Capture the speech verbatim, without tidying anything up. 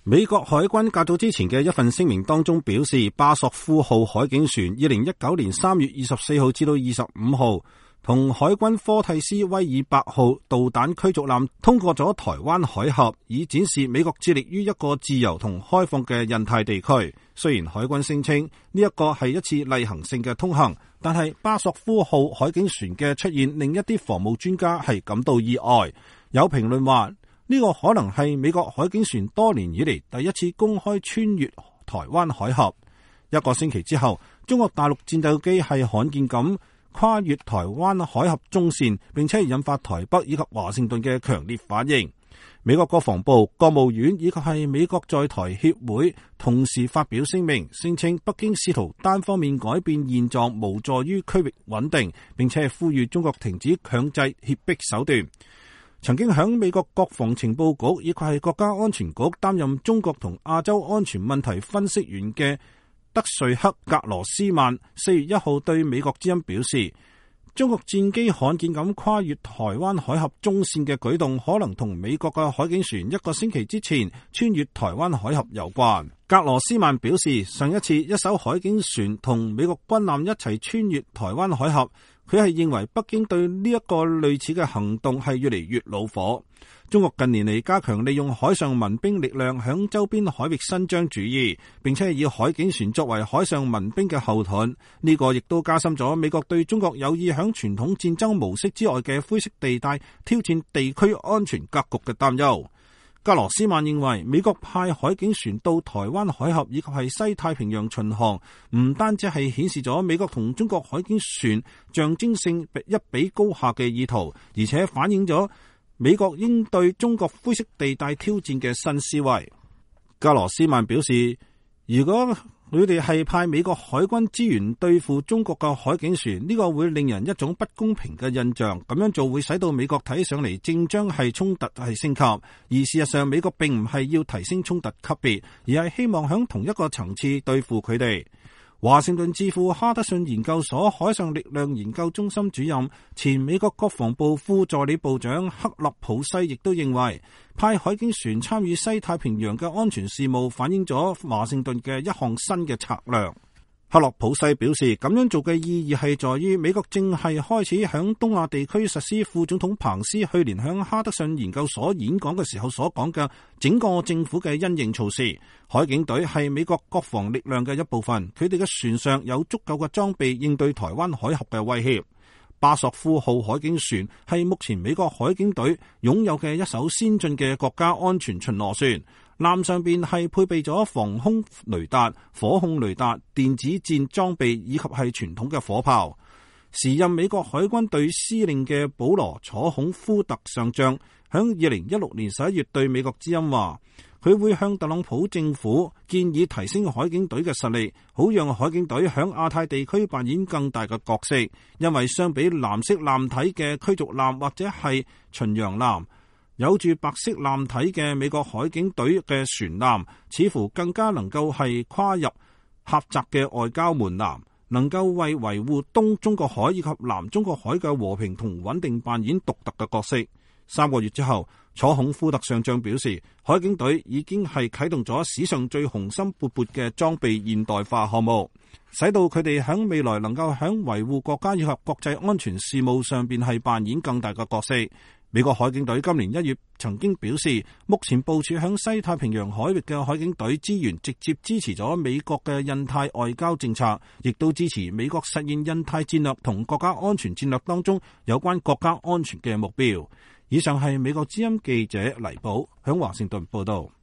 美國海軍較早之前嘅一份聲明當中表示，巴索夫號海警船二零一九年三月二十四號至到二十五號同海軍科蒂斯威爾伯號導彈驅逐艦通過咗台灣海峽，以展示美國致力於一個自由同開放嘅印太地區。雖然海軍聲稱呢一個係一次例行性嘅通行，但係巴索夫號海警船嘅出現令一啲防務專家係感到意外。有評論話，呢個可能係美國海警船多年以嚟第一次公開穿越台灣海峽。一個星期之後，中國大陸戰鬥機係罕見咁跨越台灣海峽中線，並且引發台北以及華盛頓嘅強烈反應。美國國防部、國務院以及係美國在台協會同時發表聲明，聲稱北京試圖單方面改變現狀，無助於區域穩定，並且呼籲中國停止強制脅迫手段。曾經響美國國防情報局以及係國家安全局擔任中國同亞洲安全問題分析員嘅德瑞克格羅斯曼四月一號對美國之音表示，中國戰機罕見咁跨越台灣海峽中線嘅舉動，可能同美國嘅海警船一個星期之前穿越台灣海峽有關。格羅斯曼表示，上一次一艘海警船同美國軍艦一齊穿越台灣海峽，佢係認為北京對呢一個類似嘅行動係越嚟越老火。中國近年嚟加強利用海上民兵力量響周邊海域伸張主義，並且以海警船作為海上民兵嘅後盾，呢個亦都加深咗美國對中國有意響傳統戰爭模式之外嘅灰色地帶挑戰地區安全格局嘅擔憂。格羅斯曼認為，美國派海警船到台灣海峽以及係西太平洋巡航，唔單止係顯示咗美國同中國海警船象徵性一比高下嘅意圖，而且反映咗美國應對中國灰色地帶挑戰嘅新思維。格羅斯曼表示，如果佢哋係派美國海軍資源對付中國嘅海警船，呢個會令人一種不公平嘅印象。咁樣做會使到美國睇上嚟正將係衝突係升級，而事實上美國並唔係要提升衝突級別，而係希望響同一個層次對付佢哋。華盛頓智庫哈德遜研究所海上力量研究中心主任、前美國國防部副助理部長克勒普西亦都認為，派海警船參與西太平洋嘅安全事務，反映咗華盛頓嘅一項新嘅策略。克勒普西表示，咁樣做嘅意義係在於美國正係開始響東亞地區實施副總統彭斯去年響哈德遜研究所演講嘅時候所講嘅整個政府嘅因應措施。海警隊係美國國防力量嘅一部分，佢哋嘅船上有足夠嘅裝備應對台灣海峽嘅威脅。巴索夫號海警船係目前美國海警隊擁有嘅一艘先進嘅國家安全巡邏船，艦上邊係配備咗防空雷達、火控雷達、電子戰裝備以及係傳統嘅火炮。時任美國海軍隊司令嘅保羅楚孔夫特上將響二零一六年十一月對美國之音話，佢會向特朗普政府建議提升海警隊嘅實力，好讓海警隊響亞太地區扮演更大嘅角色。因為相比藍色艦體嘅驅逐艦或者係巡洋艦，有住白色艦體嘅美國海警隊嘅船艦，似乎更加能夠係跨入狹窄嘅外交門檻，能夠為維護東中國海以及南中國海嘅和平同穩定扮演獨特嘅角色。三個月之後，楚孔夫特上將表示，海警隊已經係啟動咗史上最雄心勃勃嘅裝備現代化項目，使到佢哋喺未來能夠喺維護國家以及國際安全事務上邊係扮演更大嘅角色。美國海警隊今年一月曾經表示，目前部署響西太平洋海域嘅海警隊資源直接支持咗美國嘅印太外交政策，亦都支持美國實現印太戰略同國家安全戰略當中有關國家安全嘅目標。以上係美國之音記者黎寶響華盛頓報道。